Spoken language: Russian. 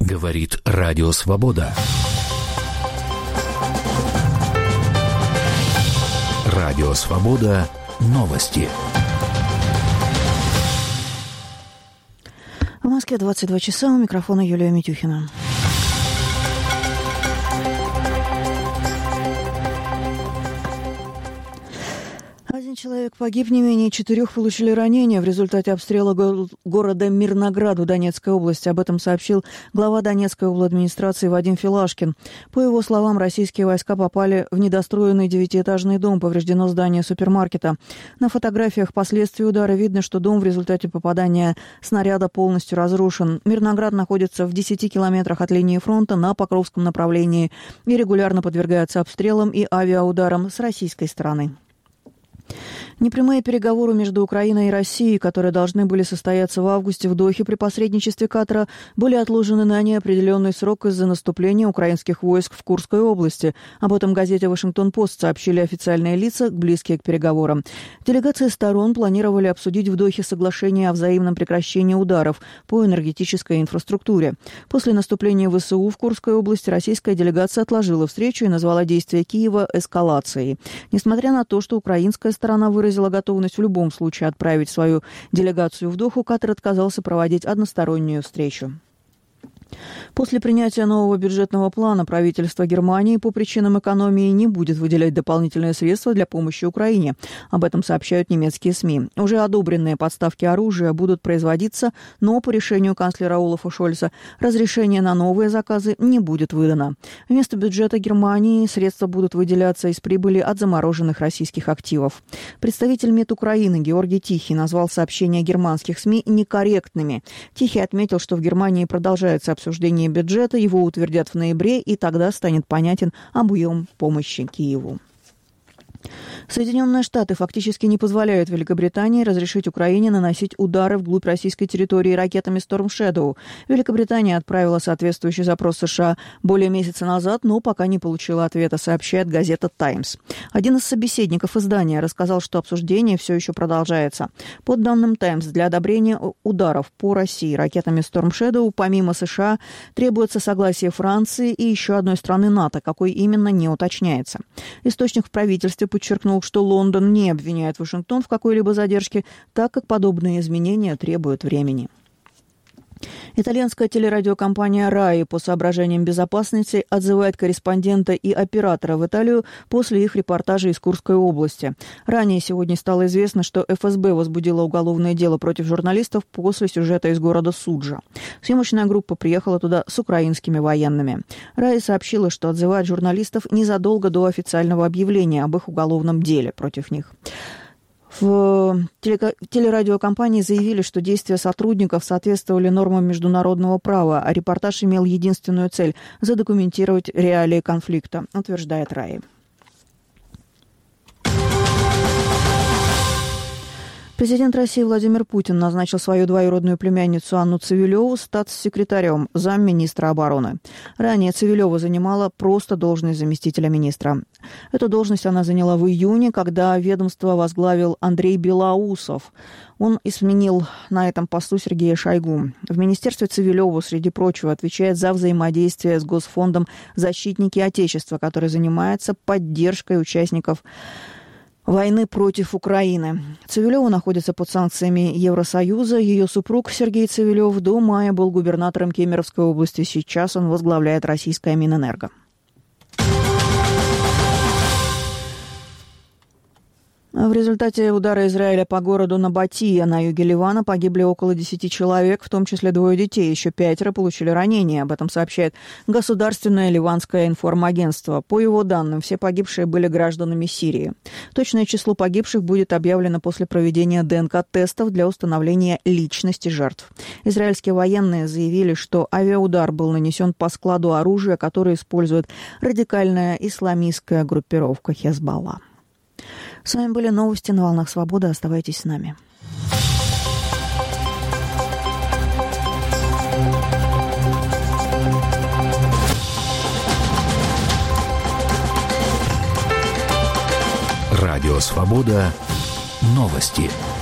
Говорит Радио Свобода. Радио Свобода. Новости. В Москве 22 часа. У микрофона Юлия Митюхина. Один человек погиб, не менее 4 получили ранения в результате обстрела города Мирноград в Донецкой области. Об этом сообщил глава Донецкой обладминистрации Вадим Филашкин. По его словам, российские войска попали в недостроенный 9-этажный дом. Повреждено здание супермаркета. На фотографиях последствий удара видно, что дом в результате попадания снаряда полностью разрушен. Мирноград находится в 10 километрах от линии фронта на Покровском направлении и регулярно подвергается обстрелам и авиаударам с российской стороны. Непрямые переговоры между Украиной и Россией, которые должны были состояться в августе в Дохе при посредничестве Катара, были отложены на неопределенный срок из-за наступления украинских войск в Курской области. Об этом газете «Вашингтон-Пост» сообщили официальные лица, близкие к переговорам. Делегации сторон планировали обсудить в Дохе соглашение о взаимном прекращении ударов по энергетической инфраструктуре. После наступления ВСУ в Курской области российская делегация отложила встречу и назвала действия Киева эскалацией. Несмотря на то, что украинская сторона выразила готовность в любом случае отправить свою делегацию в Доху, Катар отказался проводить одностороннюю встречу. После принятия нового бюджетного плана правительство Германии по причинам экономии не будет выделять дополнительные средства для помощи Украине. Об этом сообщают немецкие СМИ. Уже одобренные подставки оружия будут производиться, но по решению канцлера Олафа Шольца разрешение на новые заказы не будет выдано. Вместо бюджета Германии средства будут выделяться из прибыли от замороженных российских активов. Представитель МИД Украины Георгий Тихий назвал сообщения германских СМИ некорректными. Тихий отметил, что в Германии продолжается обсуждение бюджета, его утвердят в ноябре, и тогда станет понятен объем помощи Киеву. Соединенные Штаты фактически не позволяют Великобритании разрешить Украине наносить удары вглубь российской территории ракетами Storm Shadow. Великобритания отправила соответствующий запрос США более месяца назад, но пока не получила ответа, сообщает газета «Таймс». Один из собеседников издания рассказал, что обсуждение все еще продолжается. По данным «Таймс», для одобрения ударов по России ракетами Storm Shadow помимо США требуется согласие Франции и еще одной страны НАТО, какой именно не уточняется. Источник в правительстве подчеркнул, что Лондон не обвиняет Вашингтон в какой-либо задержке, так как подобные изменения требуют времени. Итальянская телерадиокомпания «Раи» по соображениям безопасности отзывает корреспондента и оператора в Италию после их репортажа из Курской области. Ранее сегодня стало известно, что ФСБ возбудила уголовное дело против журналистов после сюжета из города Суджа. Съемочная группа приехала туда с украинскими военными. «Раи» сообщила, что отзывает журналистов незадолго до официального объявления об их уголовном деле против них. В телерадиокомпании заявили, что действия сотрудников соответствовали нормам международного права, а репортаж имел единственную цель – задокументировать реалии конфликта, утверждает РАИ. Президент России Владимир Путин назначил свою двоюродную племянницу Анну Цивилеву статс-секретарем, замминистра обороны. Ранее Цивилева занимала просто должность заместителя министра. Эту должность она заняла в июне, когда ведомство возглавил Андрей Белоусов. Он и сменил на этом посту Сергея Шойгу. В министерстве Цивилева, среди прочего, отвечает за взаимодействие с Госфондом «Защитники Отечества», который занимается поддержкой участников войны против Украины. Цивилева находится под санкциями Евросоюза. Ее супруг Сергей Цивилев до мая был губернатором Кемеровской области. Сейчас он возглавляет российское Минэнерго. В результате удара Израиля по городу Набатия на юге Ливана погибли около 10 человек, в том числе 2 детей. Еще 5 получили ранения. Об этом сообщает Государственное ливанское информагентство. По его данным, все погибшие были гражданами Сирии. Точное число погибших будет объявлено после проведения ДНК-тестов для установления личности жертв. Израильские военные заявили, что авиаудар был нанесен по складу оружия, которое использует радикальная исламистская группировка Хезболла. С вами были новости на «Волнах Свободы». Оставайтесь с нами. Радио «Свобода». Новости.